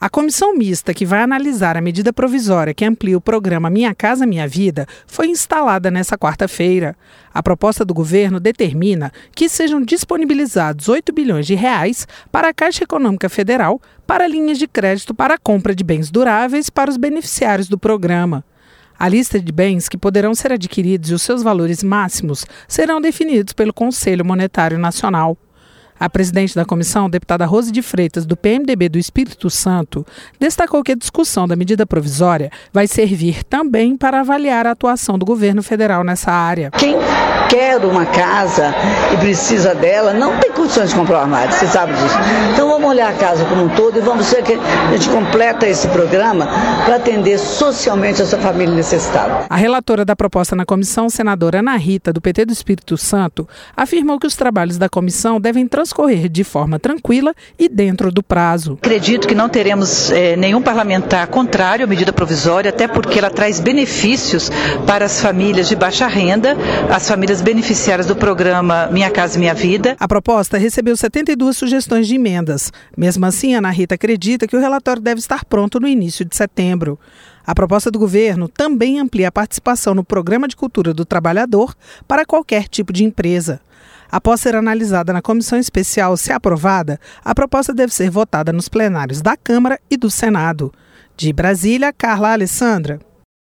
A comissão mista que vai analisar a medida provisória que amplia o programa Minha Casa Minha Vida foi instalada nesta quarta-feira. A proposta do governo determina que sejam disponibilizados 8 bilhões de reais para a Caixa Econômica Federal para linhas de crédito para a compra de bens duráveis para os beneficiários do programa. A lista de bens que poderão ser adquiridos e os seus valores máximos serão definidos pelo Conselho Monetário Nacional. A presidente da comissão, deputada Rose de Freitas, do PMDB do Espírito Santo, destacou que a discussão da medida provisória vai servir também para avaliar a atuação do governo federal nessa área. Quem quer uma casa e precisa dela não tem condições de comprar um armário, você sabe disso. Então vamos olhar a casa como um todo e vamos ver que a gente completa esse programa para atender socialmente essa família necessitada. A relatora da proposta na comissão, senadora Ana Rita, do PT do Espírito Santo, afirmou que os trabalhos da comissão devem transcorrer de forma tranquila e dentro do prazo. Acredito que não teremos nenhum parlamentar contrário à medida provisória, até porque ela traz benefícios para as famílias de baixa renda, as famílias beneficiárias do programa Minha Casa Minha Vida. A proposta recebeu 72 sugestões de emendas. Mesmo assim, Ana Rita acredita que o relatório deve estar pronto no início de setembro. A proposta do governo também amplia a participação no Programa de Cultura do Trabalhador para qualquer tipo de empresa. Após ser analisada na comissão especial, se aprovada, a proposta deve ser votada nos plenários da Câmara e do Senado. De Brasília, Carla Alessandra.